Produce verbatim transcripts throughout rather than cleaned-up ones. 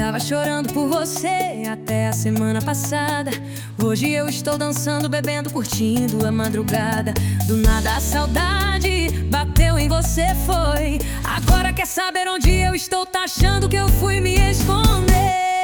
Tava chorando por você até a semana passada. Hoje eu estou dançando, bebendo, curtindo a madrugada. Do nada a saudade bateu em você, foi. Agora quer saber onde eu estou? Tá achando que eu fui me esconder?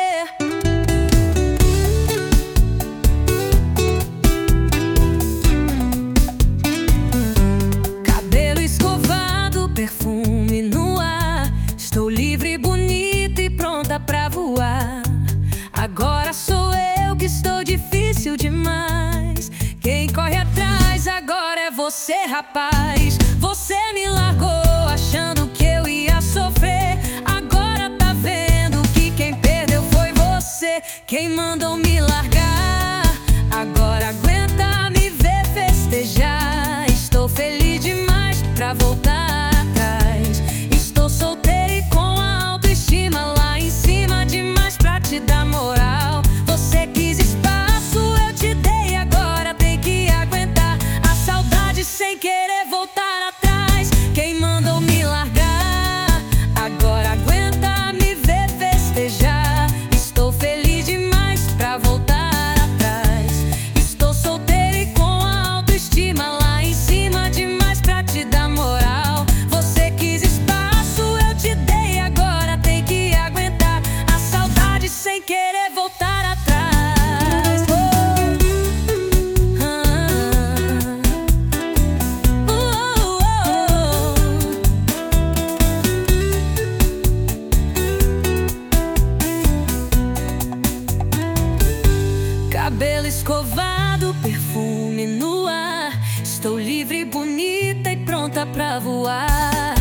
Cabelo escovado, perfume no ar. Estou livre, bonita e pronta pra voar. Agora sou eu que estou difícil demais. Quem corre atrás agora é você, rapaz. Você me largou achando que eu ia sofrer. Agora tá vendo que quem perdeu foi você. Quem mandou me largar agora aguenta me ver festejar. Estou feliz demais pra voltar atrás. Estou solteira e com a autoestima lá em cima demais pra te dar moral. Você quis espaço, eu te dei, agora tem que aguentar a saudade sem querer voltar atrás. Quem mandou me largar agora aguenta me ver festejar. Estou feliz demais pra voltar atrás. Estou solteira e com a autoestima lá em cima demais pra te dar moral. Você quis espaço, eu te dei, agora tem que aguentar a saudade sem querer voltar atrás. Oh, ah, oh, oh, oh. Cabelo escovado, perfume no ar. Estou livre, bonita e pronta pra voar.